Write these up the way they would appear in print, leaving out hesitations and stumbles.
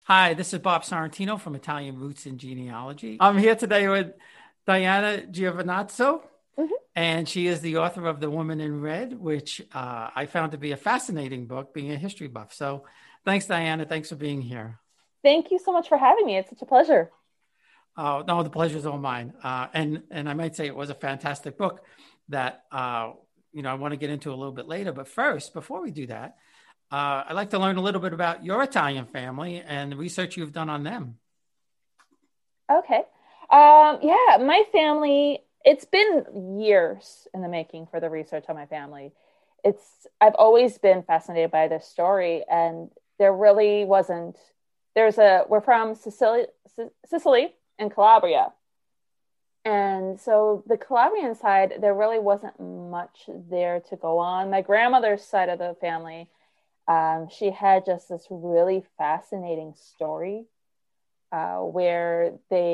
Hi, this is Bob Sorrentino from Italian Roots and Genealogy. I'm here today with Diana Giovinazzo, Mhm. and she is the author of The Woman in Red, which I found to be a fascinating book, being a history buff. So thanks, Diana. Thanks for being here. Thank you so much for having me. It's such a pleasure. Oh, no, the pleasure's all mine. And I might say it was a fantastic book that I want to get into a little bit later. But first, before we do that, I'd like to learn a little bit about your Italian family and the research you've done on them. Okay. Yeah, my family, it's been years in the making for the research on my family. I've always been fascinated by this story, and there really wasn't, we're from Sicily and Calabria. And so the Calabrian side, there really wasn't much there to go on. My grandmother's side of the family, she had just this really fascinating story where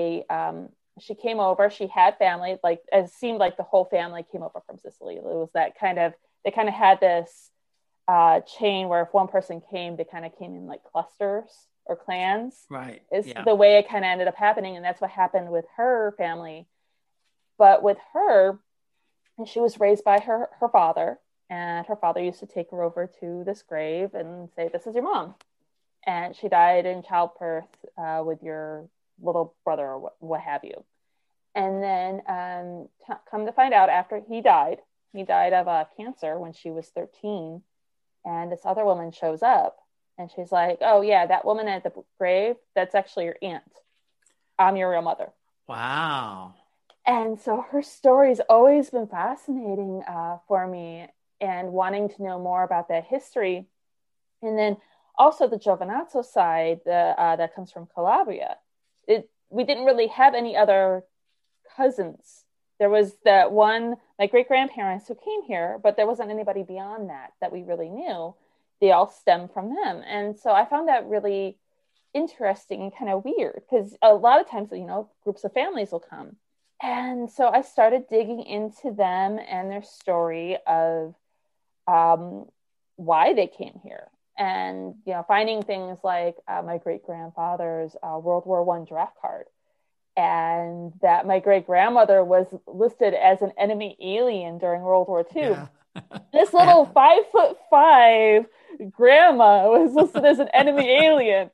she came over, she had family, like it seemed like the whole family came over from Sicily. It was that kind of, they kind of had this chain where if one person came, they kind of came in like clusters or clans. Right. Is Yeah. the way it kind of ended up happening. And that's what happened with her family. But with her, she was raised by her father, and her father used to take her over to this grave and say, "This is your mom," and she died in childbirth with your little brother or what have you. And then come to find out, after he died of cancer when she was 13. And this other woman shows up, and she's like, "Oh yeah, that woman at the grave, that's actually your aunt. I'm your real mother." Wow. And so her story's always been fascinating for me, and wanting to know more about that history. And then also the Giovinazzo side that comes from Calabria. We didn't really have any other cousins. There was that one, my great grandparents who came here, but there wasn't anybody beyond that we really knew. They all stem from them. And so I found that really interesting and kind of weird, because a lot of times, groups of families will come. And so I started digging into them and their story of um, why they came here, and finding things like my great grandfather's World War I draft card, and that my great grandmother was listed as an enemy alien during World War II. Yeah. This I, little 5'5" grandma was listed as an enemy alien.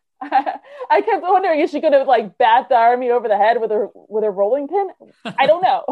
I kept wondering, is she going to like bat the army over the head with her rolling pin? I don't know.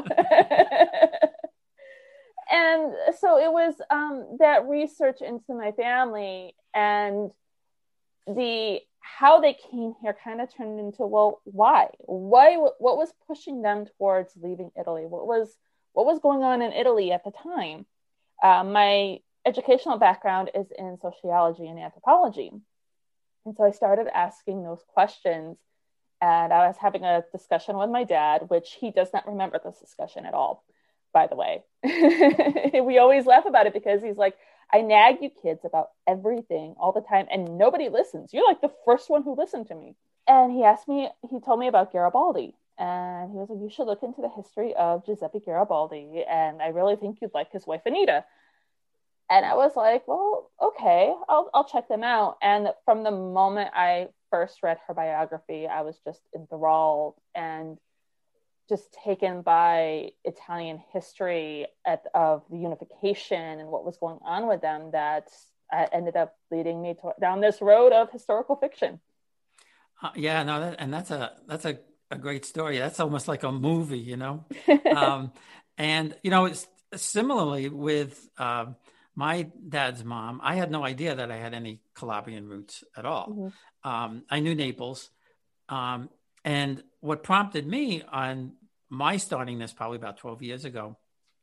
And so it was that research into my family, and the how they came here kind of turned into, well, why what was pushing them towards leaving Italy, what was going on in Italy at the time. My educational background is in sociology and anthropology, and so I started asking those questions. And I was having a discussion with my dad, which he does not remember this discussion at all, by the way. We always laugh about it because he's like, "I nag you kids about everything all the time, and nobody listens. You're like the first one who listened to me." And he told me about Garibaldi. And he was like, "You should look into the history of Giuseppe Garibaldi. And I really think you'd like his wife, Anita." And I was like, "Well, okay, I'll check them out." And from the moment I first read her biography, I was just enthralled and just taken by Italian history of the unification and what was going on with them, that ended up leading me down this road of historical fiction. yeah, no, that's a great story. That's almost like a movie. Um, and it's similarly with my dad's mom. I had no idea that I had any Calabrian roots at all. Mm-hmm. I knew Naples, um, and what prompted me on my starting this probably about 12 years ago.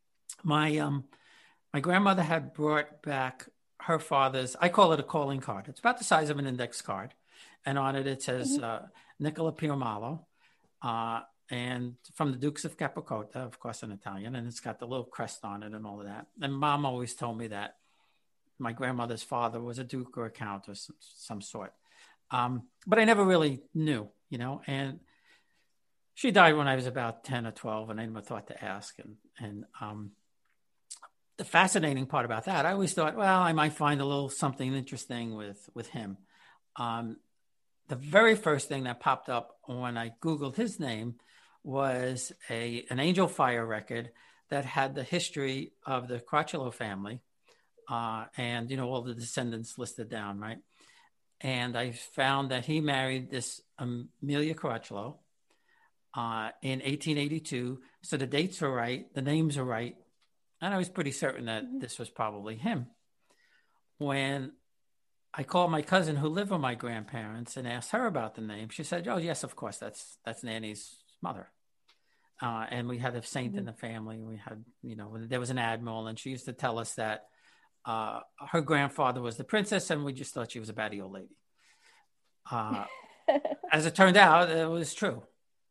My grandmother had brought back her father's, I call it a calling card. It's about the size of an index card. And on it says Mm-hmm. Nicola Piomalo, uh, and from the Dukes of Capricota, of course, in Italian. And it's got the little crest on it and all of that. And mom always told me that my grandmother's father was a duke or a count or some sort. But I never really knew. And she died when I was about 10 or 12, and I never thought to ask. And the fascinating part about that, I always thought, well, I might find a little something interesting with him. Um, the very first thing that popped up when I Googled his name was an Angel Fire record that had the history of the Crochello family, and all the descendants listed down, right? And I found that he married this Amelia Crochello in 1882. So the dates are right, the names are right, and I was pretty certain that this was probably him. When I called my cousin who lived with my grandparents and asked her about the name, she said, "Oh, yes, of course, that's Nanny's mother." And we had a saint in the family. We had, there was an admiral, and she used to tell us that her grandfather was the princess, and we just thought she was a batty old lady. As it turned out, it was true.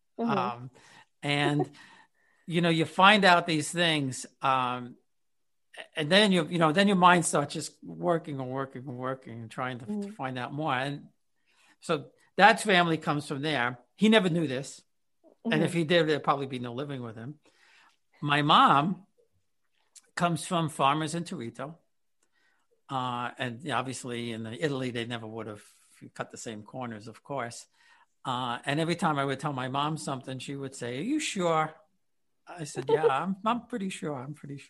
And you find out these things, and then then your mind starts just working and trying to find out more. And so Dad's family comes from there. He never knew this. And if he did, there'd probably be no living with him. My mom comes from farmers in Torito. And obviously in Italy, they never would have cut the same corners, of course. And every time I would tell my mom something, she would say, "Are you sure?" I said, "Yeah, I'm pretty sure.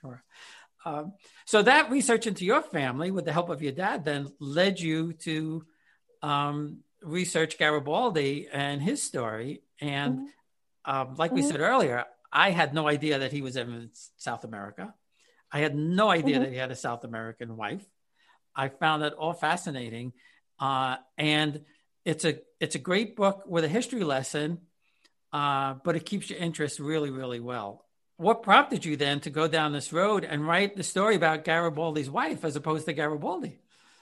So that research into your family with the help of your dad then led you to research Garibaldi and his story. And like we said earlier, I had no idea that he was in South America. I had no idea that he had a South American wife. I found it all fascinating. And it's a great book with a history lesson, but it keeps your interest really, really well. What prompted you then to go down this road and write the story about Garibaldi's wife as opposed to Garibaldi?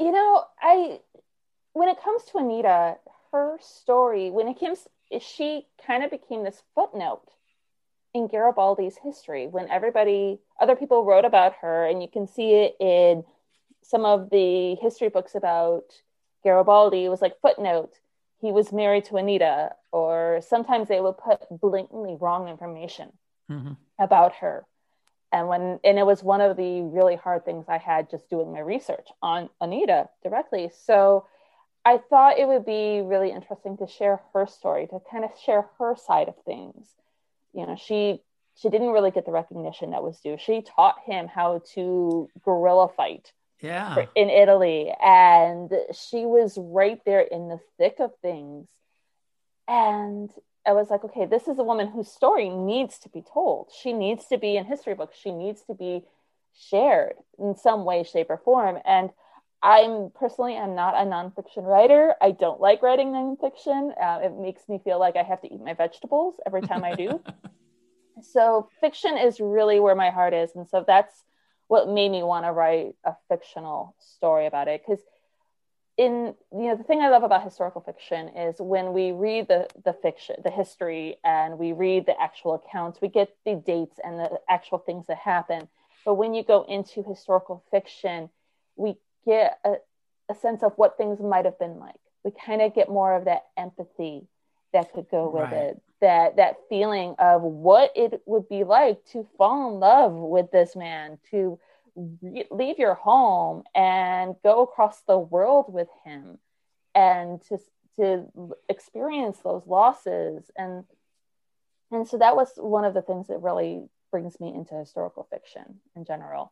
When it comes to Anita, her story, she kind of became this footnote in Garibaldi's history when other people wrote about her, and you can see it in some of the history books about Garibaldi. It was like footnote, he was married to Anita, or sometimes they would put blatantly wrong information about her. And it was one of the really hard things I had just doing my research on Anita directly. So I thought it would be really interesting to share her story, to kind of share her side of things. She didn't really get the recognition that was due. She taught him how to guerrilla fight in Italy. And she was right there in the thick of things. And I was like, okay, this is a woman whose story needs to be told. She needs to be in history books. She needs to be shared in some way, shape, or form. And I'm not a nonfiction writer. I don't like writing nonfiction. It makes me feel like I have to eat my vegetables every time I do. So fiction is really where my heart is. And so that's what made me want to write a fictional story about it. Because the thing I love about historical fiction is when we read the fiction, the history, and we read the actual accounts, we get the dates and the actual things that happen. But when you go into historical fiction, we get a sense of what things might have been like. We kind of get more of that empathy that could go with it, that feeling of what it would be like to fall in love with this man, to leave your home and go across the world with him, and to experience those losses. And so that was one of the things that really brings me into historical fiction in general.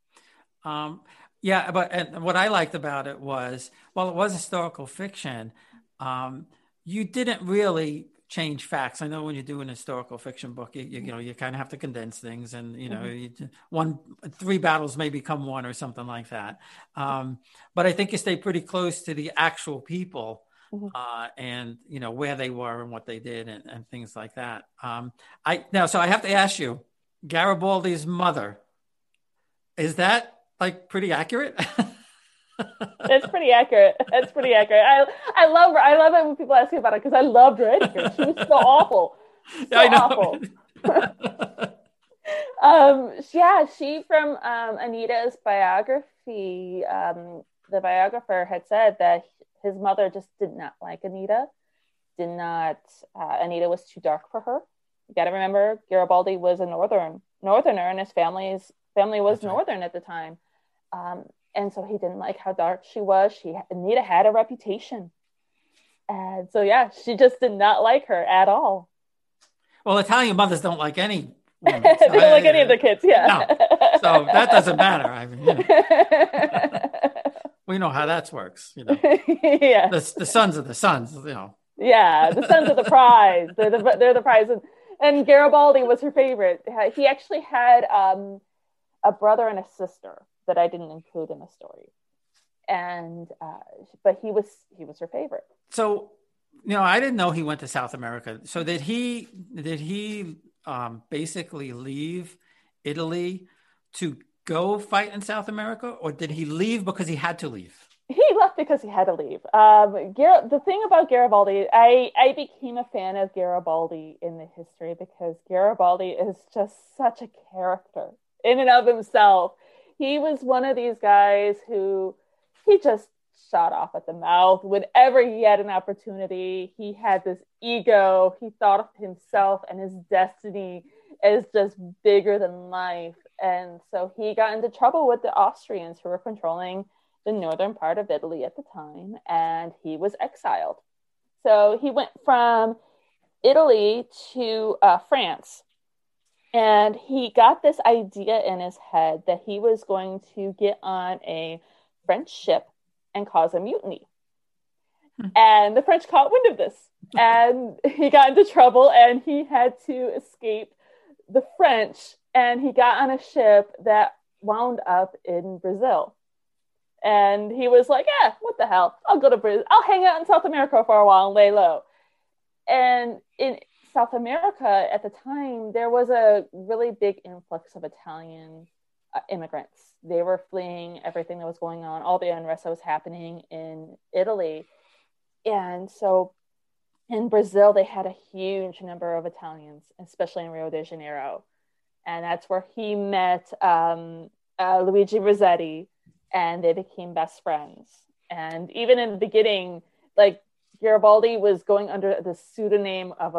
Yeah, but what I liked about it was, while it was historical fiction, you didn't really change facts. I know when you do an historical fiction book, you kind of have to condense things, and 3 battles may become one or something like that. But I think you stay pretty close to the actual people, and where they were and what they did and things like that. So I have to ask you, Garibaldi's mother, is that like pretty accurate? It's pretty accurate. It's pretty accurate. I love her. I love it when people ask me about it because I loved writing her. She was so awful. Awful. She from Anita's biography, the biographer had said that his mother just did not like Anita. Anita was too dark for her. You got to remember, Garibaldi was a northerner, and his family was northern at the time. And so he didn't like how dark she was. Anita had a reputation And so, yeah, she just did not like her at all. Well, Italian mothers don't like any They women. So don't like any of their kids. Yeah. no. So that doesn't matter. I mean, we know how that works. Yeah. The sons are the sons. Yeah, the sons of the prize. They're the prize, and Garibaldi was her favorite. He actually had a brother and a sister that I didn't include in the story, and but he was her favorite. So, I didn't know he went to South America. So did he basically leave Italy to go fight in South America, or did he leave because he had to leave? He left because he had to leave. The thing about Garibaldi, I became a fan of Garibaldi in the history because Garibaldi is just such a character in and of himself. He was one of these guys who he just shot off at the mouth whenever he had an opportunity. He had this ego. He thought of himself and his destiny as just bigger than life. And so he got into trouble with the Austrians who were controlling the northern part of Italy at the time, and he was exiled. So he went from Italy to France, and he got this idea in his head that he was going to get on a French ship and cause a mutiny. And the French caught wind of this, and he got into trouble, and he had to escape the French, and he got on a ship that wound up in Brazil. And he was like, yeah, what the hell? I'll go to Brazil. I'll hang out in South America for a while and lay low. And in South America at the time, there was a really big influx of Italian immigrants. They were fleeing everything that was going on, all the unrest that was happening in Italy. And so in Brazil, they had a huge number of Italians, especially in Rio de Janeiro. And that's where he met Luigi Rossetti, and they became best friends. And even in the beginning, like Garibaldi was going under the pseudonym of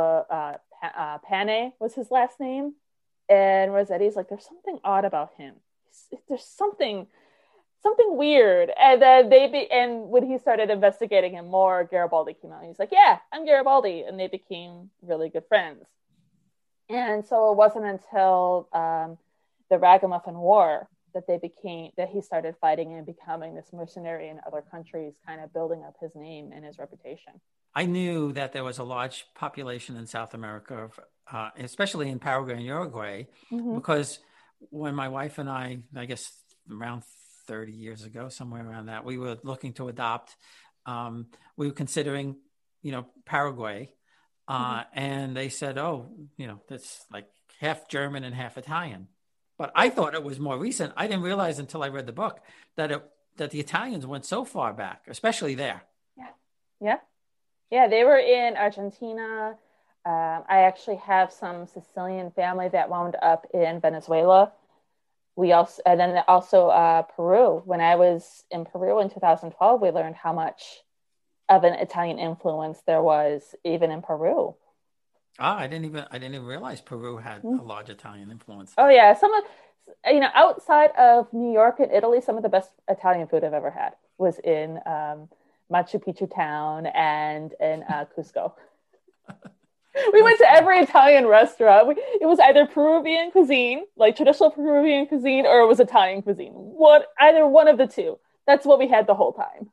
Pane was his last name. And Rossetti's like, there's something odd about him. There's something weird. And then and when he started investigating him more, Garibaldi came out. He's like, yeah, I'm Garibaldi. And they became really good friends. And so it wasn't until the Ragamuffin War that he started fighting and becoming this mercenary in other countries, kind of building up his name and his reputation. I knew that there was a large population in South America, especially in Paraguay and Uruguay, because when my wife and I guess around 30 years ago, somewhere around that, we were looking to adopt. We were considering, Paraguay, and they said, oh, that's like half German and half Italian. But I thought it was more recent. I didn't realize until I read the book that the Italians went so far back, especially there. Yeah. They were in Argentina. I actually have some Sicilian family that wound up in Venezuela. And then also Peru. When I was in Peru in 2012, we learned how much of an Italian influence there was even in Peru. I didn't even realize Peru had a large Italian influence. Oh yeah, outside of New York and Italy, some of the best Italian food I've ever had was in Machu Picchu town and in Cusco. We went to every Italian restaurant. It was either Peruvian cuisine, like traditional Peruvian cuisine, or it was Italian cuisine. Either one of the two. That's what we had the whole time.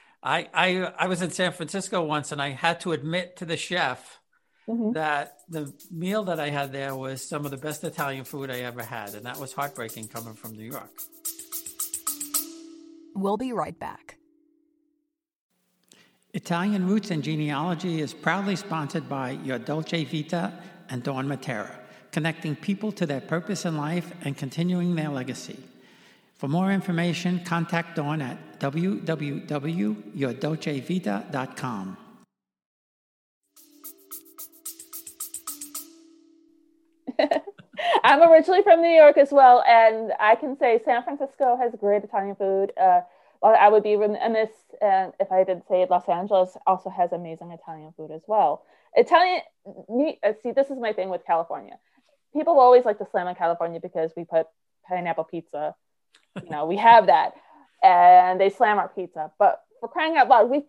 I was in San Francisco once, and I had to admit to the chef that the meal that I had there was some of the best Italian food I ever had. And that was heartbreaking coming from New York. We'll be right back. Italian Roots and Genealogy is proudly sponsored by Your Dolce Vita and Dawn Matera, connecting people to their purpose in life and continuing their legacy. For more information, contact Dawn at www.yourdolcevita.com. I'm originally from New York as well, and I can say San Francisco has great Italian food. I would be remiss if I didn't say Los Angeles also has amazing Italian food as well. This is my thing with California. People always like to slam on California because we put pineapple pizza. We have that, and they slam our pizza. But for crying out loud, we've got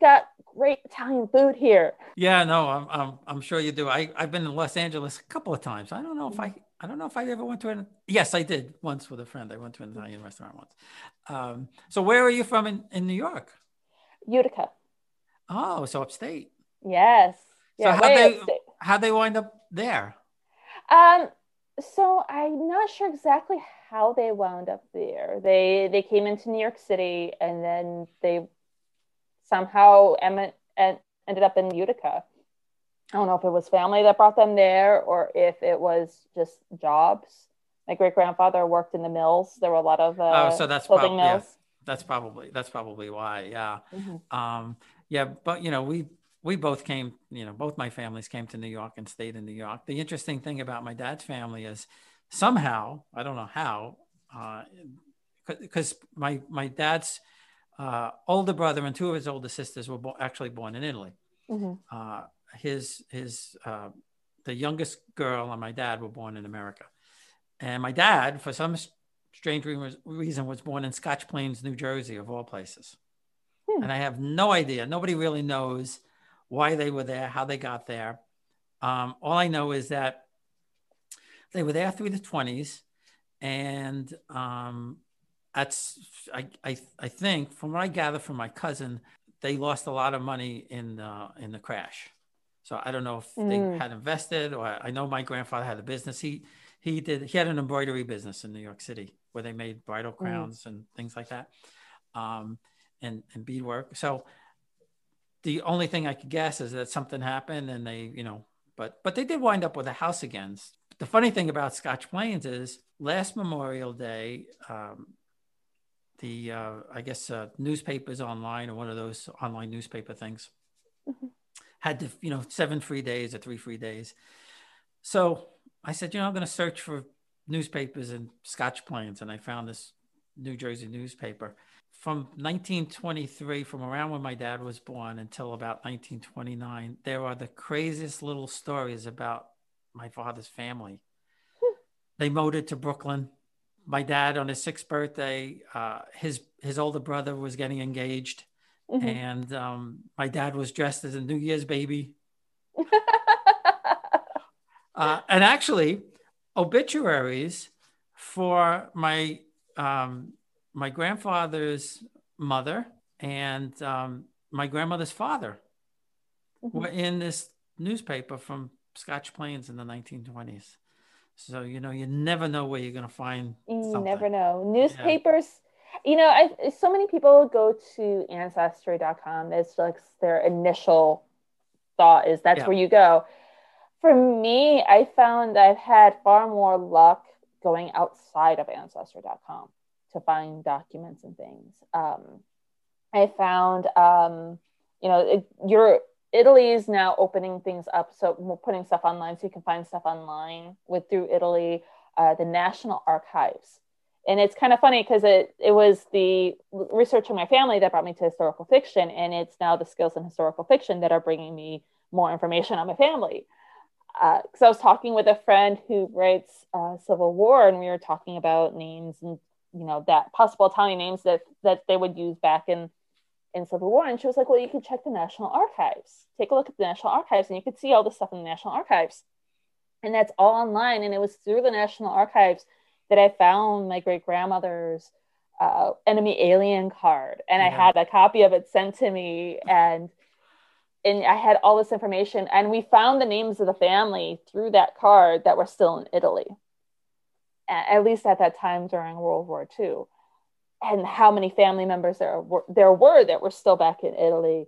great Italian food here. Yeah, no, I'm sure you do. I've been in Los Angeles a couple of times. Mhm. I don't know if I ever went to an. Yes, I did once with a friend. I went to an Italian restaurant once. So where are you from in New York? Utica. Oh, so upstate. Yes. So Yeah, way upstate. how'd they wind up there? Um, so I'm not sure exactly how they wound up there. They came into New York City and then they somehow ended up in Utica. I don't know if it was family that brought them there or if it was just jobs. My great grandfather worked in the mills. There were a lot of Oh, so clothing yeah, mills. that's probably why. Yeah. Mm-hmm. Yeah, but we both came, both my families came to New York and stayed in New York. The interesting thing about my dad's family is somehow, I don't know how, because my dad's older brother and two of his older sisters were actually born in Italy. Mm-hmm. His the youngest girl and my dad were born in America. And my dad, for some strange reason, was born in Scotch Plains, New Jersey, of all places. Hmm. And I have no idea. Nobody really knows why they were there, how they got there. All I know is that they were there through the 20s. And that's, I think, from what I gather from my cousin, they lost a lot of money in the crash. So I don't know if they had invested, or I know my grandfather had a business. He had an embroidery business in New York City where they made bridal crowns and things like that, and beadwork. So the only thing I could guess is that something happened, and they, but they did wind up with a house again. The funny thing about Scotch Plains is last Memorial Day, the I guess newspapers online, or one of those online newspaper things, had 7 free days or 3 free days. So I said, I'm going to search for newspapers in Scotch Plains, and I found this New Jersey newspaper from 1923, from around when my dad was born until about 1929. There are the craziest little stories about my father's family. They motored to Brooklyn. My dad, on his 6th birthday, his older brother was getting engaged, and my dad was dressed as a New Year's baby. And actually, obituaries for my grandfather's mother and my grandmother's father were in this newspaper from Scotch Plains in the 1920s. So, you never know where you're going to find You something. never know. Newspapers, so many people go to ancestry.com. It's like their initial thought is that's where you go. For me, I found I've had far more luck going outside of ancestry.com to find documents and things. I found, Italy is now opening things up, so we're putting stuff online, so you can find stuff online through Italy, the National Archives. And it's kind of funny because it was the research of my family that brought me to historical fiction, and it's now the skills in historical fiction that are bringing me more information on my family. Because I was talking with a friend who writes Civil War, and we were talking about names and that possible Italian names that they would use back in Civil War. And she was like, well, you could check the National Archives. Take a look at the National Archives, and you could see all the stuff in the National Archives. And that's all online. And it was through the National Archives that I found my great grandmother's enemy alien card, and I had a copy of it sent to me, and I had all this information, and we found the names of the family through that card that were still in Italy, at least at that time during World War II, and how many family members there were that were still back in Italy.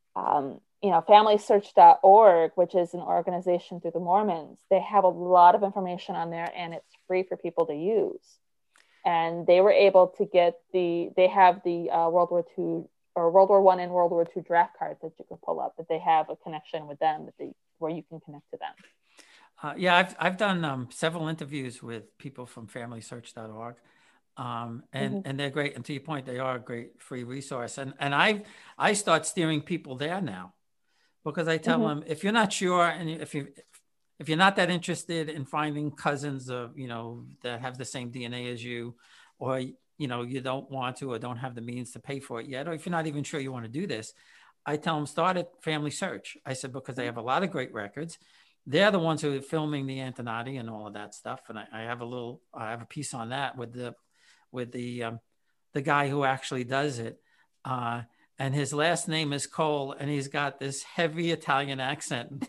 FamilySearch.org, which is an organization through the Mormons, they have a lot of information on there, and it's free for people to use. And they were able to get they have the World War II or World War I and World War II draft cards that you can pull up, that they have a connection with them, where you can connect to them. I've done several interviews with people from FamilySearch.org. And they're great. And to your point, they are a great free resource. And I start steering people there now, because I tell them, if you're not sure, and if you're not that interested in finding cousins of, that have the same DNA as you, or, you don't want to, or don't have the means to pay for it yet, or if you're not even sure you want to do this, I tell them start at Family Search. I said, because they have a lot of great records. They're the ones who are filming the Antonati and all of that stuff. And I have a piece on that with the guy who actually does it. And his last name is Cole, and he's got this heavy Italian accent.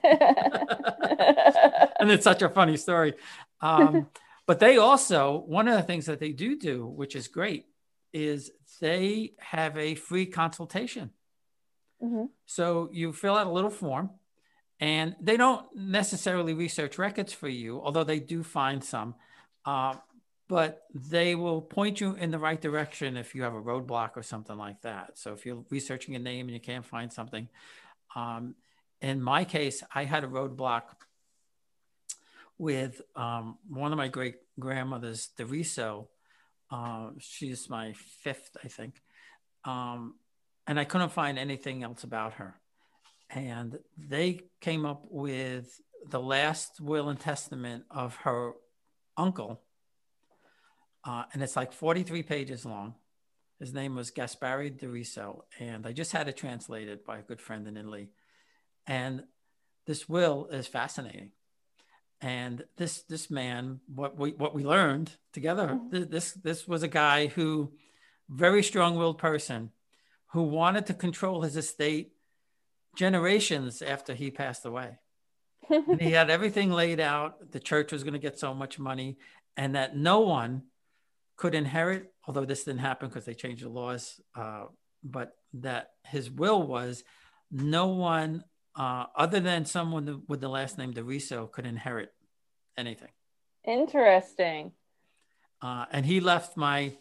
And it's such a funny story. But they also, one of the things that they do, which is great, is they have a free consultation. Mm-hmm. So you fill out a little form, and they don't necessarily research records for you, although they do find some. But they will point you in the right direction if you have a roadblock or something like that. So if you're researching a name and you can't find something, in my case, I had a roadblock with one of my great grandmothers, DeRiso. She's my fifth, I think. And I couldn't find anything else about her. And they came up with the last will and testament of her uncle. And it's like 43 pages long. His name was Gaspari DeRiso. And I just had it translated by a good friend in Italy. And this will is fascinating. And this man, what we learned together, this was a guy who, very strong-willed person, who wanted to control his estate generations after he passed away. And he had everything laid out. The church was going to get so much money, and that no one could inherit, although this didn't happen because they changed the laws, but that his will was no one other than someone with the last name DeRiso could inherit anything. Interesting. And he left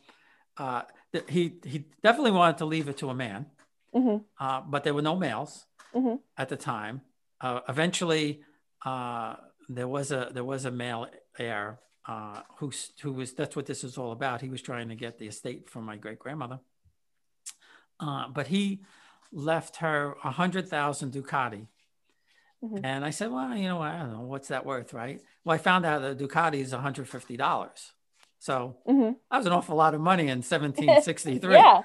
he definitely wanted to leave it to a man, but there were no males at the time. Eventually, there was a male heir who was, that's what this is all about. He was trying to get the estate from my great grandmother, but he left her 100,000 Ducati. And I said, well, I don't know, what's that worth, right? Well, I found out that Ducati is $150. So that was an awful lot of money in 1763. Yeah.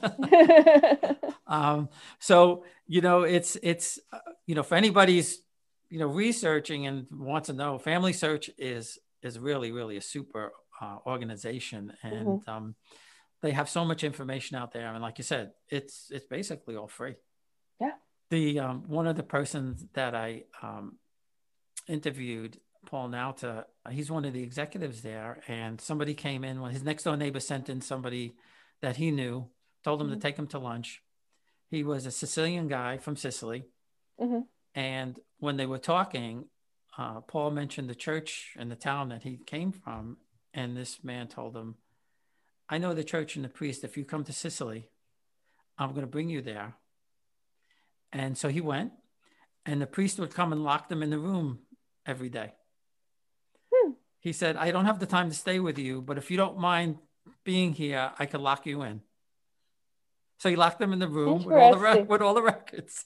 So, it's for anybody's, researching and wants to know, Family Search is really, really a super organization. And they have so much information out there. And like you said, it's basically all free. Yeah. The one of the persons that I interviewed, Paul Nauta, he's one of the executives there, and somebody came in when his next door neighbor sent in somebody that he knew, told him to take him to lunch. He was a Sicilian guy from Sicily. And when they were talking, Paul mentioned the church and the town that he came from. And this man told him, I know the church and the priest. If you come to Sicily, I'm going to bring you there. And so he went, and the priest would come and lock them in the room every day. He said, I don't have the time to stay with you, but if you don't mind being here, I could lock you in. So he locked them in the room with all the records.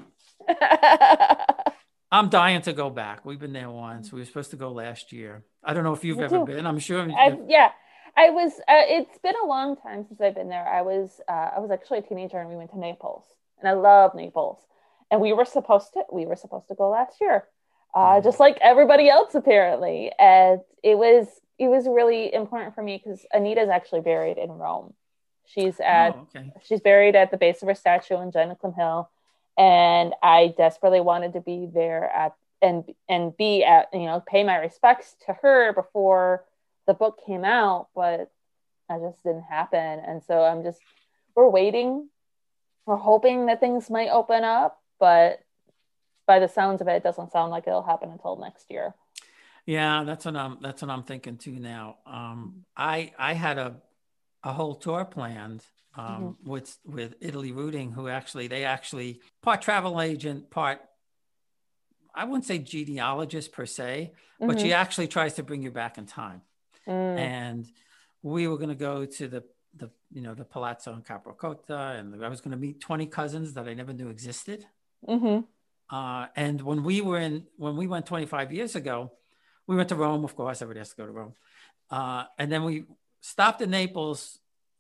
I'm dying to go back. We've been there once. We were supposed to go last year. I don't know if you've ever been. I'm sure. I was. It's been a long time since I've been there. I was actually a teenager, and we went to Naples, and I love Naples. And we were supposed to go last year, just like everybody else apparently. And it was really important for me because Anita's actually buried in Rome. She's buried at the base of her statue in Jeniculum Hill, and I desperately wanted to be there pay my respects to her before the book came out, but that just didn't happen. And so we're waiting. We're hoping that things might open up, but by the sounds of it, it doesn't sound like it'll happen until next year. Yeah, that's what I'm thinking too now. I had a whole tour planned with Italy Rooting, who they actually part travel agent, part, I wouldn't say genealogist per se, but she actually tries to bring you back in time. And we were going to go to the Palazzo in Capricota, and I was going to meet 20 cousins that I never knew existed. And when we went 25 years ago, we went to Rome. Of course, everybody has to go to Rome. And then we stopped in Naples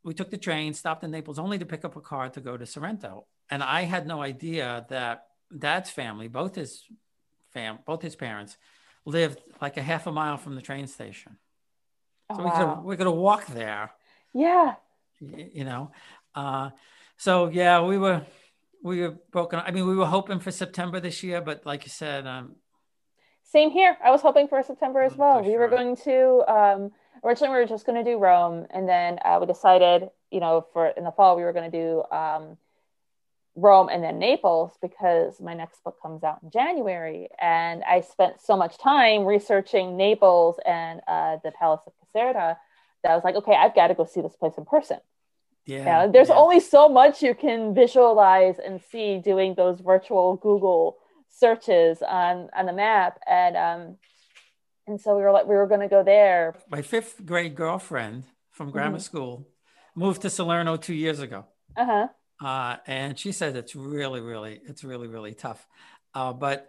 we took the train, stopped in Naples, only to pick up a car to go to Sorrento. And I had no idea that Dad's family, both his parents, lived like a half a mile from the train station. Oh, So wow. we're gonna walk there. Yeah. You know, so yeah, we were broken. I mean, we were hoping for September this year, but like you said, Same here. I was hoping for September as not well. so We were sure. going to originally we were just going to do Rome, and then we decided, for in the fall we were going to do Rome and then Naples because my next book comes out in January, and I spent so much time researching Naples and the Palace of Caserta that I was like, okay, I've got to go see this place in person. Yeah, There's yeah. only so much you can visualize and see doing those virtual Google searches on the map, and so we were going to go there. My fifth grade girlfriend from grammar school moved to Salerno 2 years ago. Uh-huh. And she said it's really tough. But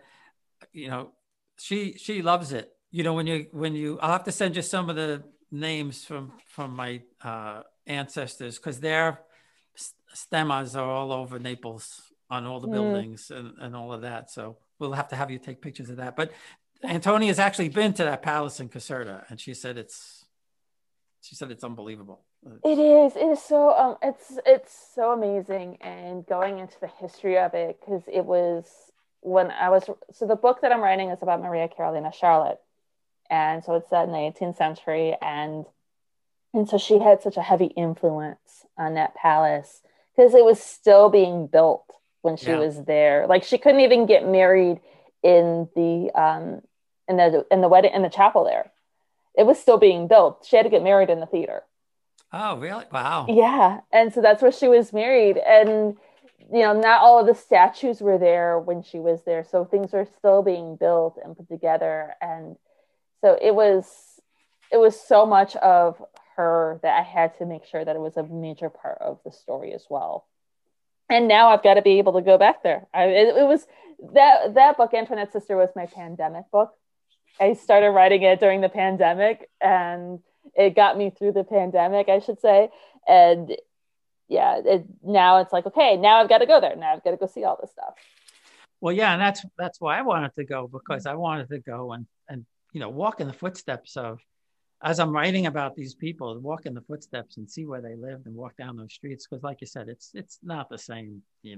she loves it. I'll have to send you some of the names from my ancestors, because their stemmas are all over Naples on all the buildings and all of that. So we'll have to have you take pictures of that. But Antonia has actually been to that palace in Caserta, and she said it's unbelievable. It is. It is so. It's so amazing, and going into the history of it, because it was when I was. So the book that I'm writing is about Maria Carolina Charlotte, and so it's set in the 18th century, and so she had such a heavy influence on that palace because it was still being built when she was there. Like, she couldn't even get married in the wedding in the chapel there. It was still being built. She had to get married in the theater. Oh, really? Wow. Yeah. And so that's where she was married. And, not all of the statues were there when she was there. So things were still being built and put together. And so it was so much of her that I had to make sure that it was a major part of the story as well. And now I've got to be able to go back there. It was that book, Antoinette's Sister, was my pandemic book. I started writing it during the pandemic, and it got me through the pandemic, I should say. And yeah, now it's like, okay, now I've got to go there. Now I've got to go see all this stuff. Well, yeah, and that's why I wanted to go, because I wanted to go and walk in the footsteps of, as I'm writing about these people, walk in the footsteps and see where they lived and walk down those streets. Because like you said, it's not the same,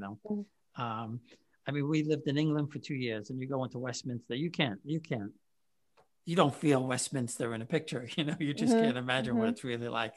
I mean, we lived in England for 2 years, and you go into Westminster, you don't feel Westminster in a picture, you just can't imagine what it's really like.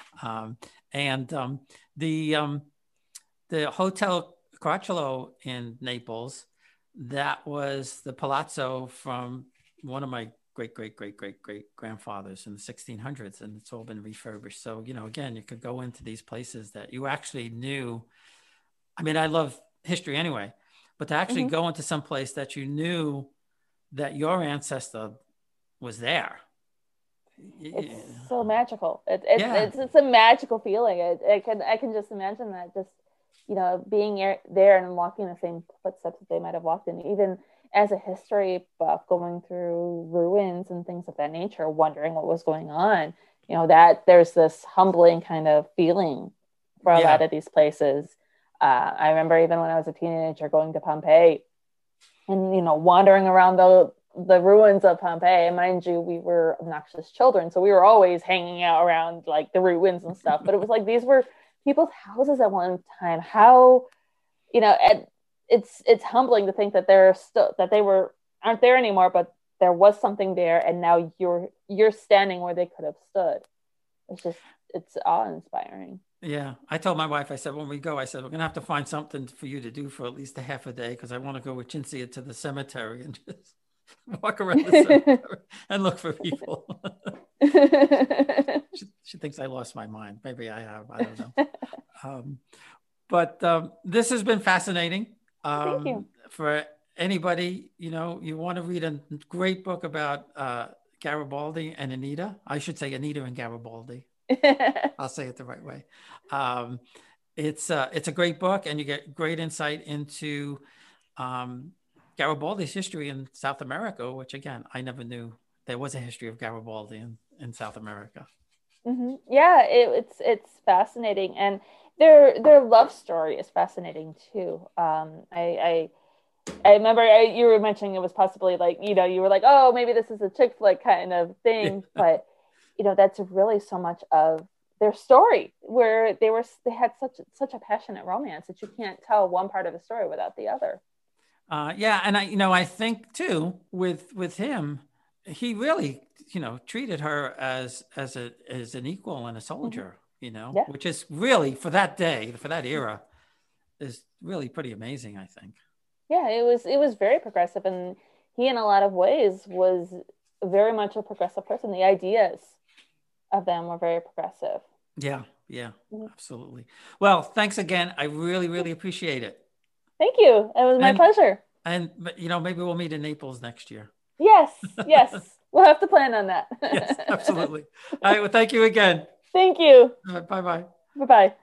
The Hotel Caracciolo in Naples, that was the palazzo from one of my great grandfathers in the 1600s, and it's all been refurbished. So, again, you could go into these places that you actually knew. I mean, I love history anyway, but to actually go into some place that you knew that your ancestor was there. It's so magical. It's a magical feeling. I can just imagine that, just being there and walking the same footsteps that they might have walked in, even as a history buff, going through ruins and things of that nature, wondering what was going on. That there's this humbling kind of feeling for a lot of these places. I remember even when I was a teenager going to Pompeii and wandering around the ruins of Pompeii. And mind you, we were obnoxious children, so we were always hanging out around like the ruins and stuff. But it was like these were people's houses at one time. How, it's humbling to think that they aren't there anymore, but there was something there, and now you're standing where they could have stood. It's awe-inspiring. Yeah, I told my wife, I said, when we go, I said, we're gonna have to find something for you to do for at least a half a day, because I want to go with Cinzia to the cemetery and just walk around the cemetery and look for people. She thinks I lost my mind. Maybe I have. I don't know. But this has been fascinating. Thank you. For anybody, you want to read a great book about Garibaldi and Anita. I should say Anita and Garibaldi. I'll say it the right way. It's a great book, and you get great insight into Garibaldi's history in South America, which, again, I never knew there was a history of Garibaldi in South America. Yeah, it's fascinating, and their love story is fascinating too. I remember you were mentioning it was possibly like, you were like, oh, maybe this is a chick flick kind of Yeah. thing, but that's really so much of their story, where they had such a passionate romance that you can't tell one part of the story without the other. Yeah, and I think too with him, he really treated her as an equal and a Mm-hmm. soldier, Yeah. which is really for that day, for that era, is really pretty amazing, I think. Yeah, it was very progressive, and he in a lot of ways was very much a progressive person. The ideas of them were very progressive. Yeah, yeah, Mhm. absolutely. Well, thanks again. I really, really appreciate it. Thank you. It was my And pleasure. maybe we'll meet in Naples next year. Yes, yes. We'll have to plan on Yes, that. absolutely. All right. Well, thank you again. Thank you. Bye bye. Bye bye.